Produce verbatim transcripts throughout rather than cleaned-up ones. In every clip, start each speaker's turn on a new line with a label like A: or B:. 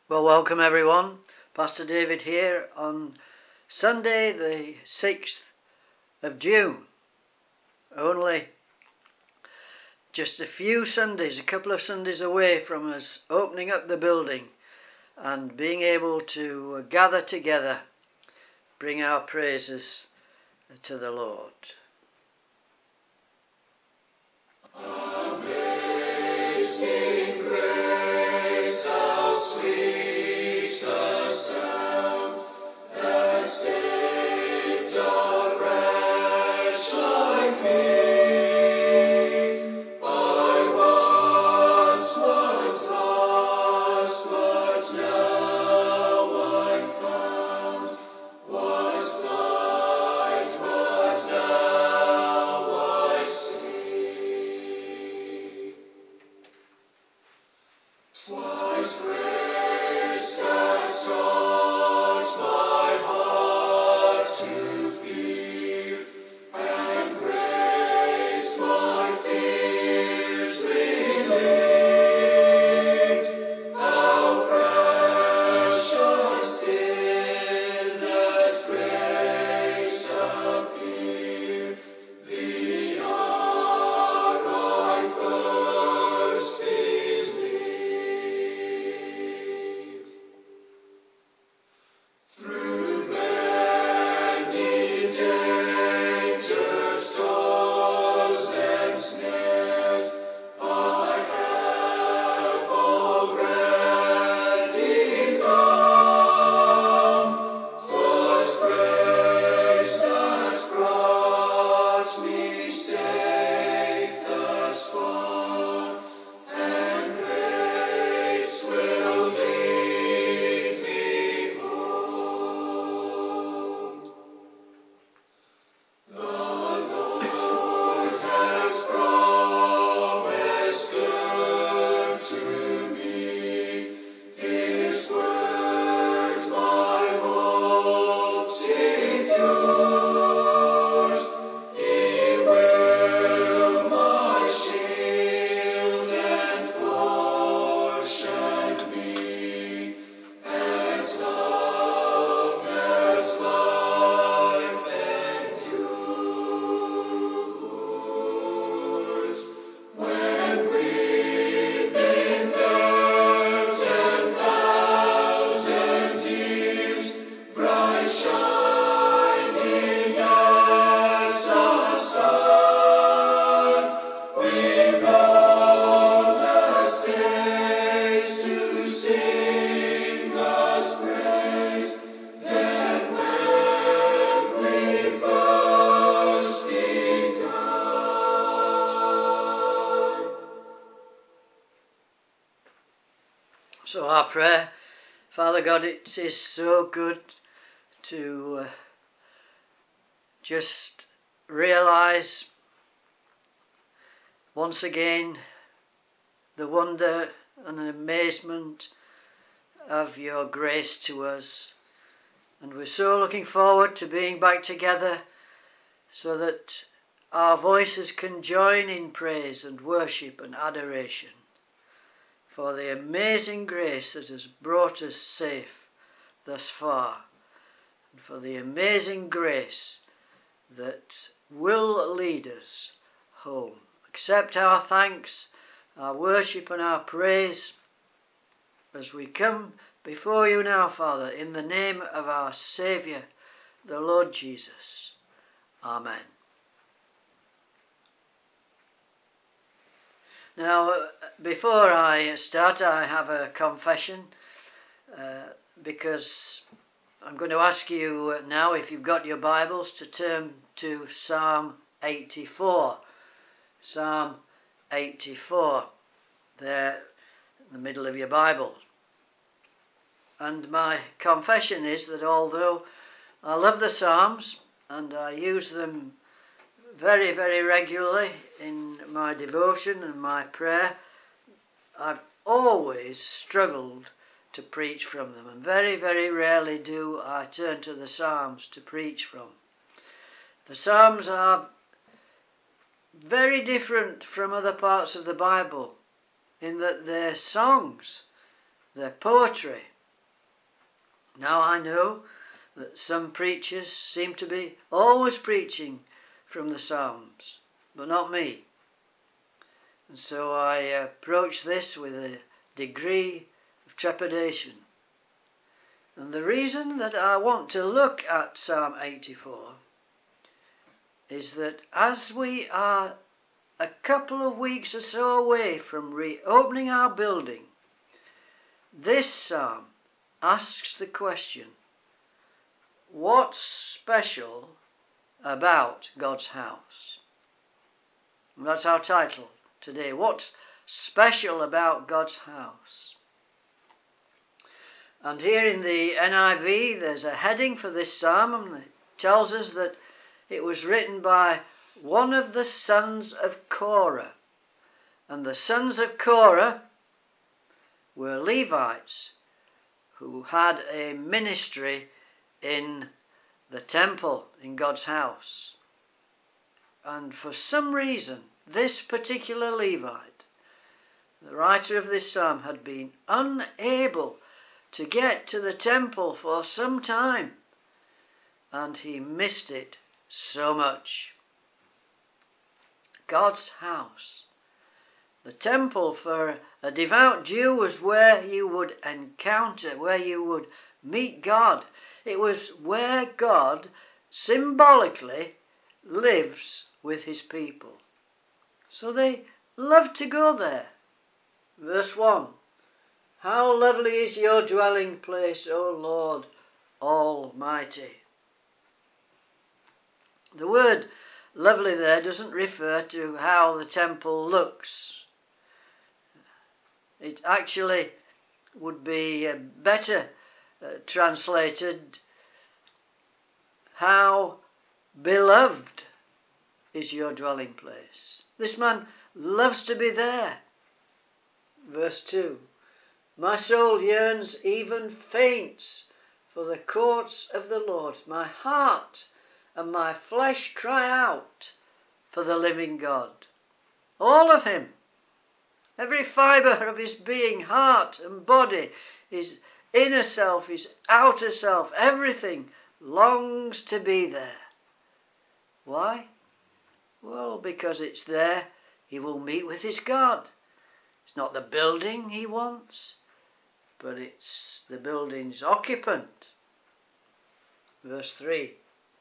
A: Well, welcome everyone. Pastor David here on Sunday the sixth of June. Only just a few Sundays, a couple of Sundays away from us opening up the building and being able to gather together, bring our praises to the Lord.
B: Amazing grace, how sweet the sound that saved a wretch like me. I once was lost, but now I'm found. Was blind, but now I see. 'Twas grace that taught my heart to fear, and grace my fears relieved. How precious did that grace appear, the hour I first believed. Through many dangers, toils, and snares, I have already come. 'Twas grace that brought me safe thus far, and grace will lead me home. The Lord has promised good to me, His word my hope secures. He will my shield and portion be, as long as life endures. When we've been there ten thousand years, bright shining as a sun, we've longest days to sing God's praise than when we first begun.
A: So our prayer, Father God, it is so good to uh, just realise once again the wonder and the amazement of your grace to us. And we're so looking forward to being back together so that our voices can join in praise and worship and adoration for the amazing grace that has brought us safe thus far, and for the amazing grace that will lead us home. Accept our thanks, our worship and our praise as we come before you now, Father, in the name of our Saviour, the Lord Jesus. Amen. Now, before I start, I have a confession, uh, because I'm going to ask you now, if you've got your Bibles, to turn to Psalm eighty-four. Psalm eighty-four, there in the middle of your Bible. And my confession is that although I love the Psalms and I use them very, very regularly in my devotion and my prayer, I've always struggled to preach from them, and very, very rarely do I turn to the Psalms to preach from. The Psalms are very different from other parts of the Bible in that they're songs, they're poetry, Now I know that some preachers seem to be always preaching from the Psalms, but not me. And so I approach this with a degree of trepidation. And the reason that I want to look at Psalm eighty-four is that as we are a couple of weeks or so away from reopening our building, this psalm asks the question, what's special about God's house? And that's our title today. What's special about God's house? And here in the N I V there's a heading for this psalm, and it tells us that it was written by one of the sons of Korah. And the sons of Korah were Levites who had a ministry in the temple, in God's house. And for some reason, this particular Levite, the writer of this psalm, had been unable to get to the temple for some time, and he missed it so much. God's house. The temple for a devout Jew was where you would encounter, where you would meet God. It was where God symbolically lives with his people. So they loved to go there. Verse one. How lovely is your dwelling place, O Lord Almighty. The word lovely there doesn't refer to how the temple looks. It actually would be uh, better uh, translated, how beloved is your dwelling place. This man loves to be there. Verse two. My soul yearns, even faints, for the courts of the Lord. My heart and my flesh cry out for the living God. All of him, every fibre of his being, heart and body, his inner self, his outer self, everything longs to be there. Why? Well, because it's there he will meet with his God. It's not the building he wants, but it's the building's occupant. Verse three.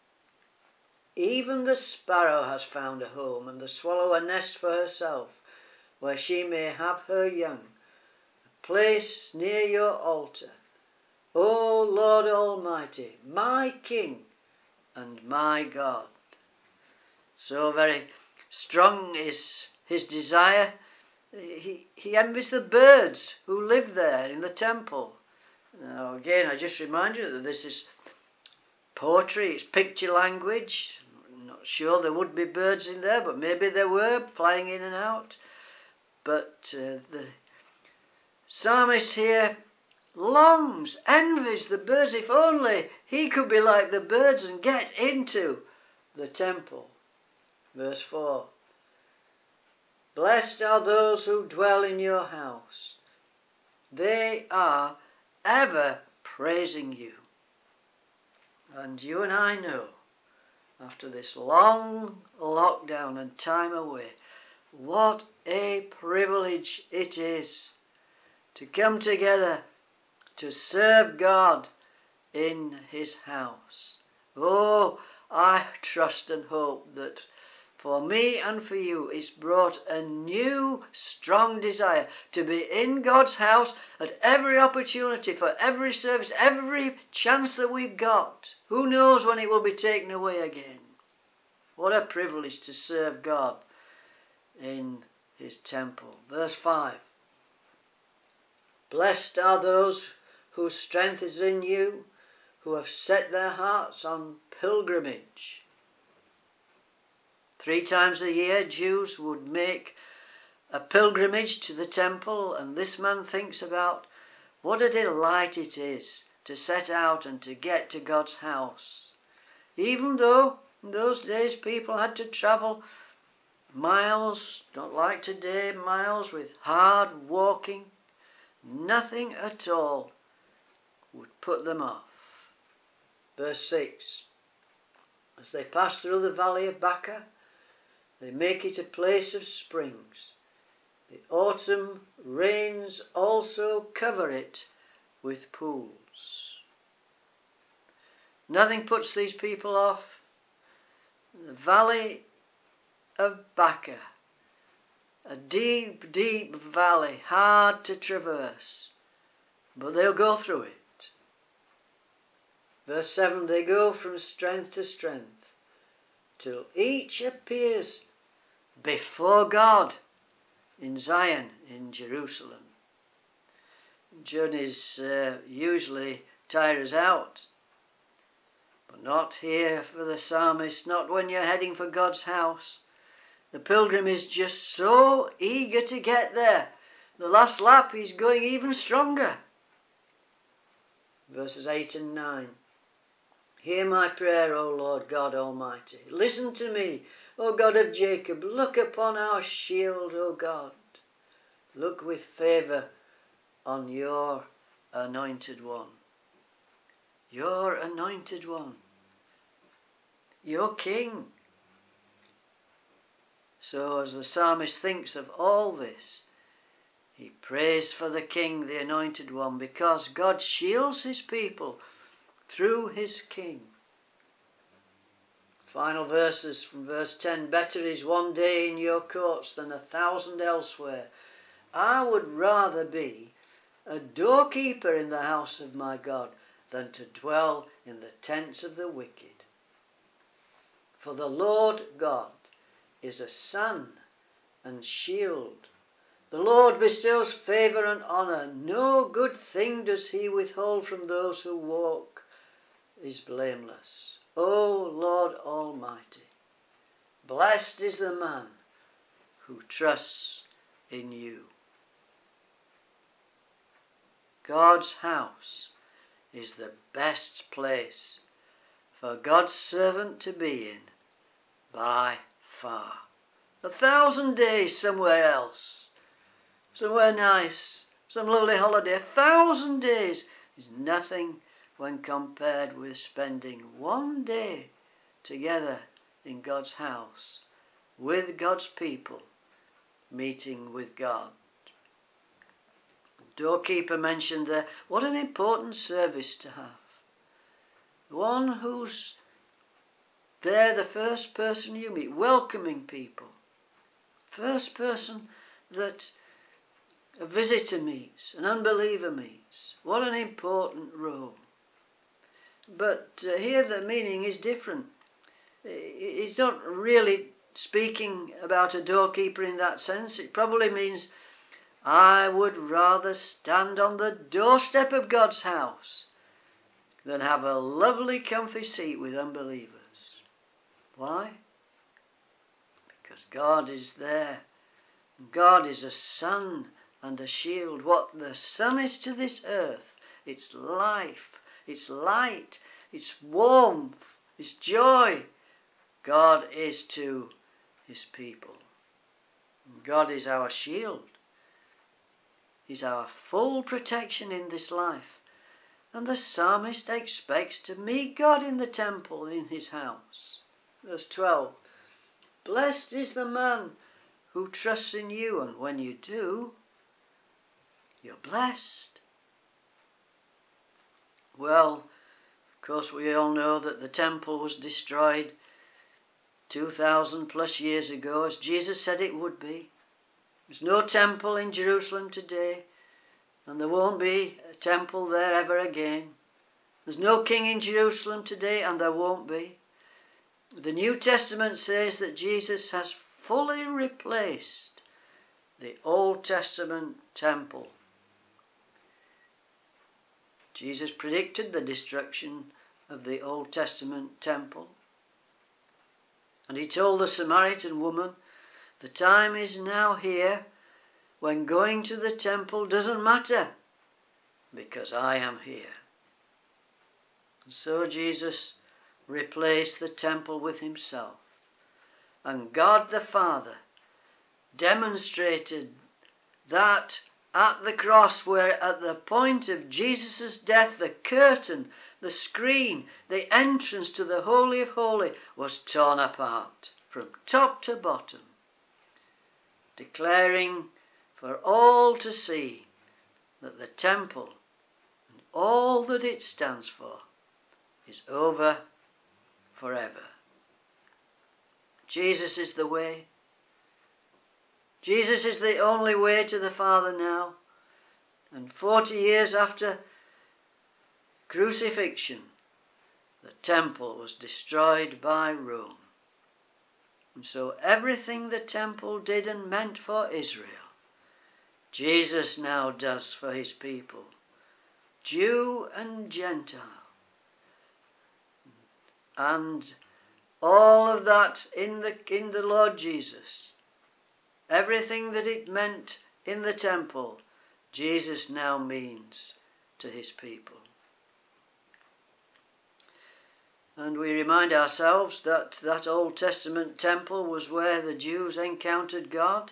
A: Even the sparrow has found a home, and the swallow a nest for herself, where she may have her young, a place near your altar. O Lord Almighty, my King and my God. So very strong is his desire. He, he envies the birds who live there in the temple. Now again, I just remind you that this is poetry, it's picture language. I'm not sure there would be birds in there, but maybe there were, flying in and out. But uh, the psalmist here longs, envies the birds. If only he could be like the birds and get into the temple. Verse four. Blessed are those who dwell in your house. They are ever praising you. And you and I know, after this long lockdown and time away, what a privilege it is to come together to serve God in his house. Oh, I trust and hope that for me and for you it's brought a new strong desire to be in God's house at every opportunity, for every service, every chance that we've got. Who knows when it will be taken away again? What a privilege to serve God in his temple. Verse five. Blessed are those whose strength is in you, who have set their hearts on pilgrimage. Three times a year Jews would make a pilgrimage to the temple, and this man thinks about what a delight it is to set out and to get to God's house. Even though in those days people had to travel miles, not like today, miles with hard walking, nothing at all would put them off. Verse six. As they pass through the valley of Baca, they make it a place of springs. The autumn rains also cover it with pools. Nothing puts these people off. The valley of Baca, a deep, deep valley, hard to traverse, but they'll go through it. Verse seven, they go from strength to strength, till each appears before God in Zion, in Jerusalem. Journeys uh, usually tire us out, but not here for the psalmist, not when you're heading for God's house. The pilgrim is just so eager to get there. The last lap he's going even stronger. Verses eight and nine. Hear my prayer, O Lord God Almighty. Listen to me, O God of Jacob. Look upon our shield, O God. Look with favour on your anointed one. Your anointed one. Your king. So as the psalmist thinks of all this, he prays for the king, the anointed one, because God shields his people through his king. Final verses from verse ten. Better is one day in your courts than a thousand elsewhere. I would rather be a doorkeeper in the house of my God than to dwell in the tents of the wicked. For the Lord God is a sun and shield. The Lord bestows favour and honour. No good thing does he withhold from those who walk is blameless. O Lord Almighty, blessed is the man who trusts in you. God's house is the best place for God's servant to be in by far. A thousand days somewhere else, somewhere nice, some lovely holiday, a thousand days is nothing when compared with spending one day together in God's house, with God's people, meeting with God. Doorkeeper mentioned there, what an important service to have. One who's there, the first person you meet, welcoming people. First person that a visitor meets, an unbeliever meets. What an important role. But uh, here the meaning is different. He's not really speaking about a doorkeeper in that sense. It probably means, I would rather stand on the doorstep of God's house than have a lovely comfy seat with unbelievers. Why? Because God is there. God is a sun and a shield. What the sun is to this earth, it's life, it's light, it's warmth, it's joy. God is to his people. God is our shield. He's our full protection in this life. And the psalmist expects to meet God in the temple, in his house. Verse twelve. Blessed is the man who trusts in you, and when you do, you're blessed. Well, of course we all know that the temple was destroyed two thousand plus years ago, as Jesus said it would be. There's no temple in Jerusalem today, and there won't be a temple there ever again. There's no king in Jerusalem today, and there won't be. The New Testament says that Jesus has fully replaced the Old Testament temple. Jesus predicted the destruction of the Old Testament temple. And he told the Samaritan woman, the time is now here when going to the temple doesn't matter, because I am here. And so Jesus replaced the temple with himself. And God the Father demonstrated that at the cross, where at the point of Jesus' death, the curtain, the screen, the entrance to the Holy of Holies was torn apart from top to bottom, declaring for all to see that the temple and all that it stands for is over forever. Jesus is the way. Jesus is the only way to the Father now. And forty years after crucifixion, the temple was destroyed by Rome. And so everything the temple did and meant for Israel, Jesus now does for his people, Jew and Gentile. And all of that in the, in the Lord Jesus, everything that it meant in the temple, Jesus now means to his people. And we remind ourselves that that Old Testament temple was where the Jews encountered God.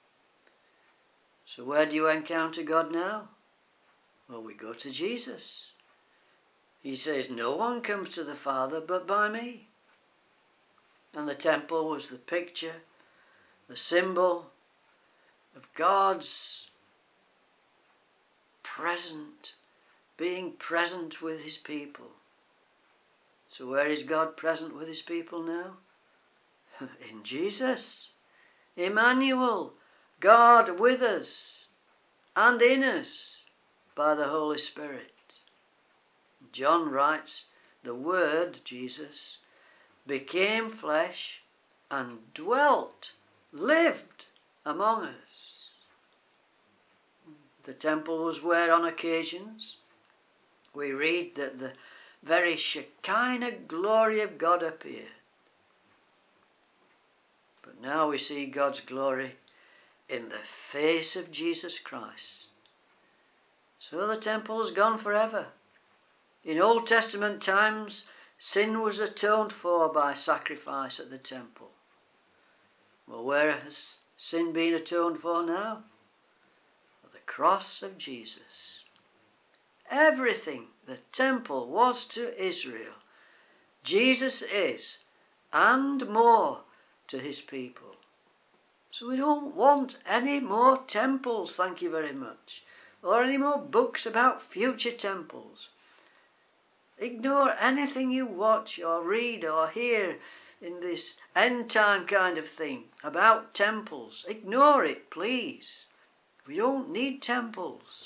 A: So where do you encounter God now? Well, we go to Jesus. He says, no one comes to the Father but by me. And the temple was the picture, the symbol of God's present, being present with his people. So where is God present with his people now? In Jesus. Emmanuel, God with us and in us by the Holy Spirit. John writes, the Word, Jesus, became flesh and dwelt, lived among us. The temple was where on occasions we read that the very Shekinah glory of God appeared. But now we see God's glory in the face of Jesus Christ. So the temple has gone forever. In Old Testament times, sin was atoned for by sacrifice at the temple. Well, where has sin been atoned for now? At the cross of Jesus. Everything the temple was to Israel, Jesus is, and more, to his people. So we don't want any more temples, thank you very much, or any more books about future temples. Ignore anything you watch or read or hear in this end time kind of thing about temples. Ignore it, please. We don't need temples.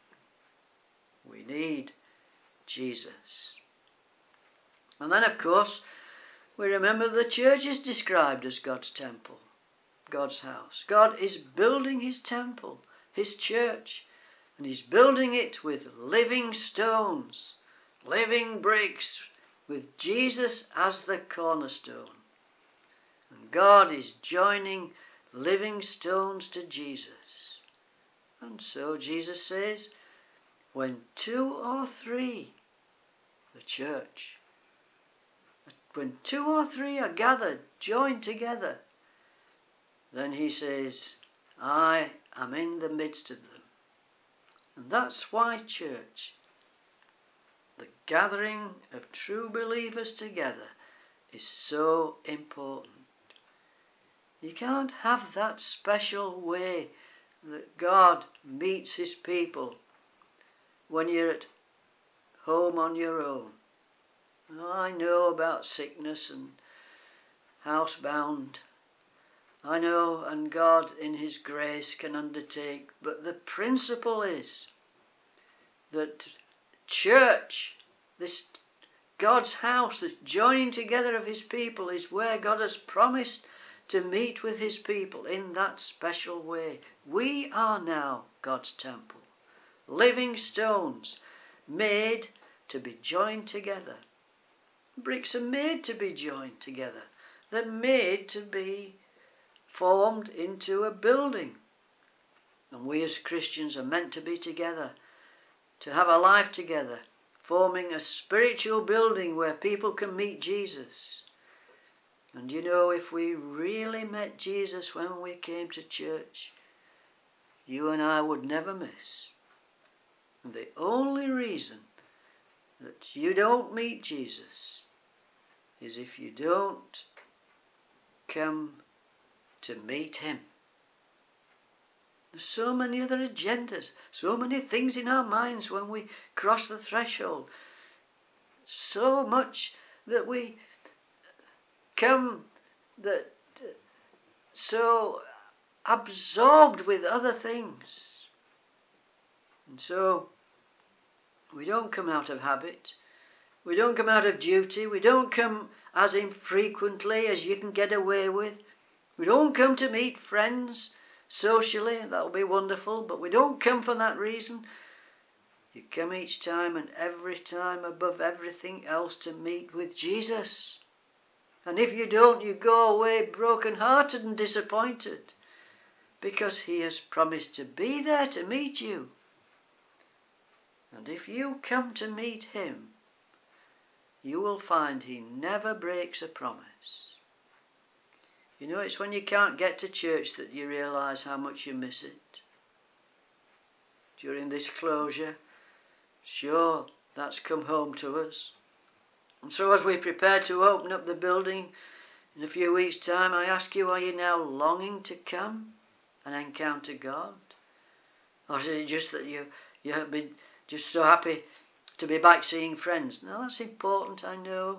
A: We need Jesus. And then, of course, we remember the church is described as God's temple, God's house. God is building his temple, his church, and he's building it with living stones, living bricks, with Jesus as the cornerstone. And God is joining living stones to Jesus. And so Jesus says, when two or three, the church, when two or three are gathered, joined together, then he says, I am in the midst of them. And that's why, church, the gathering of true believers together is so important. You can't have that special way that God meets his people when you're at home on your own. I know about sickness and housebound. I know, and God in his grace can undertake. But the principle is that church, this God's house, this joining together of his people, is where God has promised to meet with his people in that special way. We are now God's temple, living stones made to be joined together. Bricks are made to be joined together. They're made to be formed into a building. And we as Christians are meant to be together, to have a life together, forming a spiritual building where people can meet Jesus. And you know, if we really met Jesus when we came to church, you and I would never miss. And the only reason that you don't meet Jesus is if you don't come to meet him. There's so many other agendas, so many things in our minds when we cross the threshold. So much that we come that so absorbed with other things. And so we don't come out of habit. We don't come out of duty. We don't come as infrequently as you can get away with. We don't come to meet friends socially. That'll be wonderful. But we don't come for that reason. You come each time and every time above everything else to meet with Jesus. And if you don't, you go away broken-hearted and disappointed, because he has promised to be there to meet you. And if you come to meet him, you will find he never breaks a promise. You know, it's when you can't get to church that you realise how much you miss it. During this closure, sure, that's come home to us. And so as we prepare to open up the building in a few weeks' time, I ask you, are you now longing to come and encounter God? Or is it just that you, you have been just so happy to be back seeing friends? Now that's important, I know.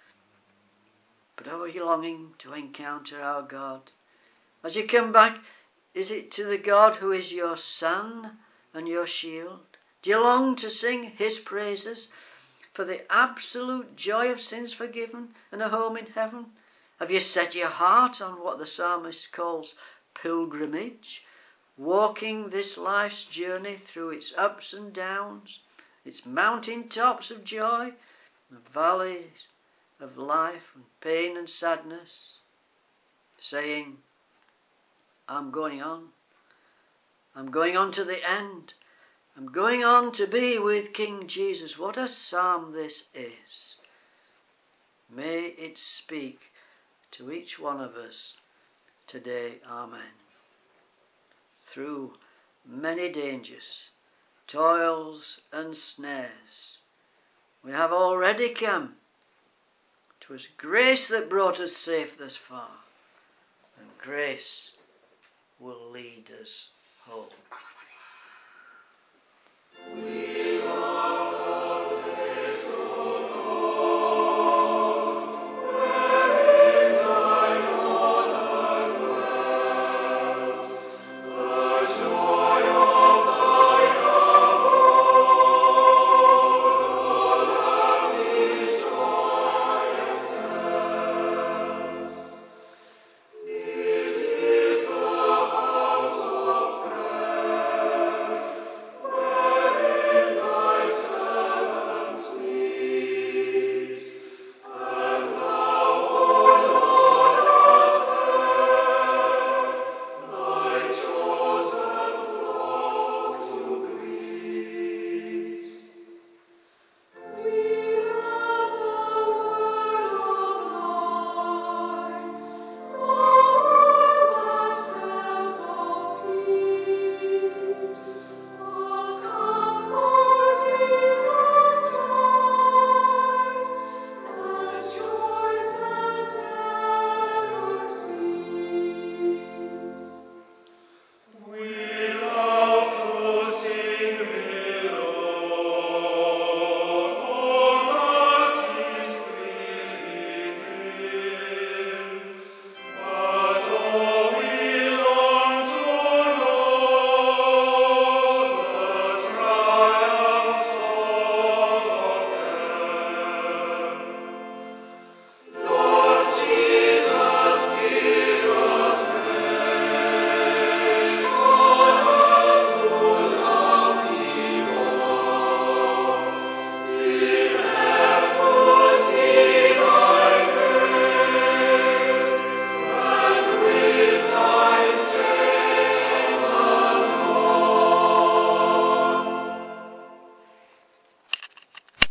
A: But are you longing to encounter our God? As you come back, is it to the God who is your sun and your shield? Do you long to sing his praises for the absolute joy of sins forgiven and a home in heaven? Have you set your heart on what the psalmist calls pilgrimage, walking this life's journey through its ups and downs, its mountain tops of joy, the valleys of life and pain and sadness, saying, I'm going on. I'm going on to the end. I'm going on to be with King Jesus. What a psalm this is. May it speak to each one of us today. Amen. Through many dangers, toils and snares, we have already come. 'Twas grace that brought us safe thus far, and grace will lead us home.